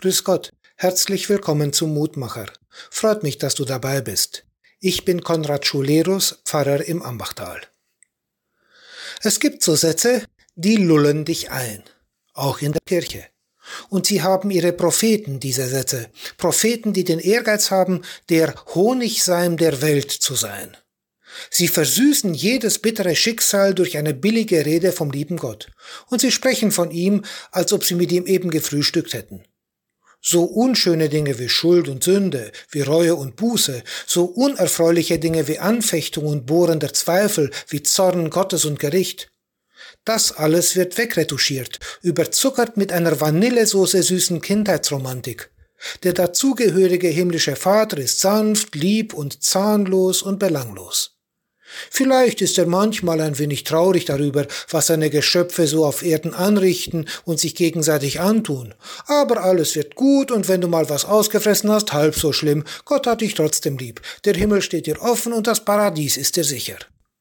Grüß Gott, herzlich willkommen zum Mutmacher. Freut mich, dass du dabei bist. Ich bin Konrad Schulerus, Pfarrer im Ambachtal. Es gibt so Sätze, die lullen dich ein, auch in der Kirche. Und sie haben ihre Propheten, diese Sätze. Propheten, die den Ehrgeiz haben, der Honigseim der Welt zu sein. Sie versüßen jedes bittere Schicksal durch eine billige Rede vom lieben Gott. Und sie sprechen von ihm, als ob sie mit ihm eben gefrühstückt hätten. So unschöne Dinge wie Schuld und Sünde, wie Reue und Buße, so unerfreuliche Dinge wie Anfechtung und bohrender Zweifel, wie Zorn Gottes und Gericht. Das alles wird wegretuschiert, überzuckert mit einer Vanillesoße süßen Kindheitsromantik. Der dazugehörige himmlische Vater ist sanft, lieb und zahnlos und belanglos. Vielleicht ist er manchmal ein wenig traurig darüber, was seine Geschöpfe so auf Erden anrichten und sich gegenseitig antun. Aber alles wird gut und wenn du mal was ausgefressen hast, halb so schlimm. Gott hat dich trotzdem lieb. Der Himmel steht dir offen und das Paradies ist dir sicher.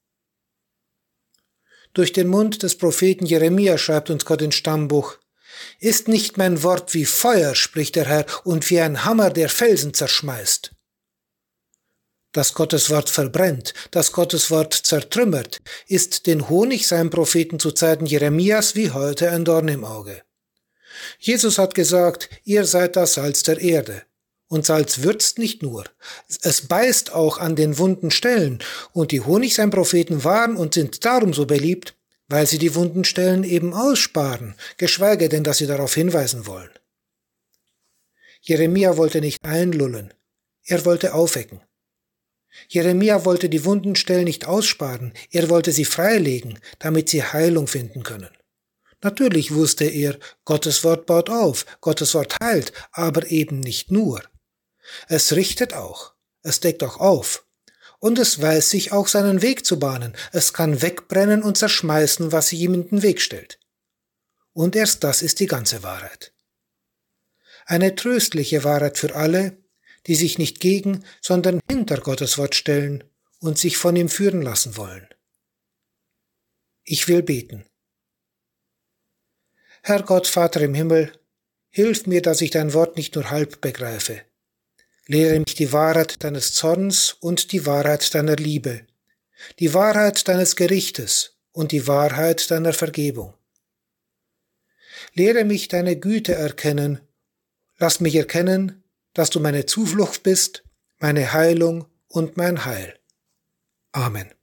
Durch den Mund des Propheten Jeremia schreibt uns Gott ins Stammbuch: Ist nicht mein Wort wie Feuer, spricht der Herr, und wie ein Hammer, der Felsen zerschmeißt? Dass Gottes Wort verbrennt, dass Gottes Wort zertrümmert, ist den Honigseim-Propheten zu Zeiten Jeremias wie heute ein Dorn im Auge. Jesus hat gesagt, ihr seid das Salz der Erde. Und Salz würzt nicht nur, es beißt auch an den wunden Stellen. Und die Honigseim-Propheten waren und sind darum so beliebt, weil sie die wunden Stellen eben aussparen, geschweige denn, dass sie darauf hinweisen wollen. Jeremia wollte nicht einlullen, er wollte aufwecken. Jeremia wollte die wunden Stellen nicht aussparen, er wollte sie freilegen, damit sie Heilung finden können. Natürlich wusste er, Gottes Wort baut auf, Gottes Wort heilt, aber eben nicht nur. Es richtet auch, es deckt auch auf und es weiß sich auch seinen Weg zu bahnen, es kann wegbrennen und zerschmeißen, was sich ihm in den Weg stellt. Und erst das ist die ganze Wahrheit. Eine tröstliche Wahrheit für alle, die sich nicht gegen, sondern hinter Gottes Wort stellen und sich von ihm führen lassen wollen. Ich will beten. Herr Gott, Vater im Himmel, hilf mir, dass ich dein Wort nicht nur halb begreife. Lehre mich die Wahrheit deines Zorns und die Wahrheit deiner Liebe, die Wahrheit deines Gerichtes und die Wahrheit deiner Vergebung. Lehre mich deine Güte erkennen, lass mich erkennen, dass du meine Zuflucht bist, meine Heilung und mein Heil. Amen.